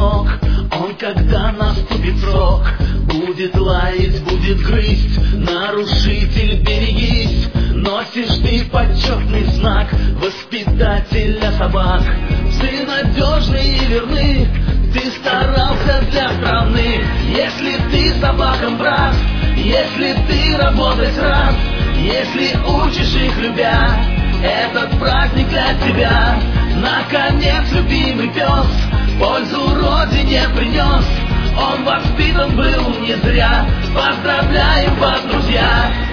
щенок, он, когда наступит срок, будет лаять, будет грызть. Нарушитель, берегись, носишь ты почетный знак воспитателя собак. Ты надежный и верны, ты старался для страны. Если ты собакам брат, если ты работать рад, если учишь их любя, этот праздник для тебя. Наконец, любимый пес пользу родине принес, он воспитан был не зря. Поздравляем вас, друзья!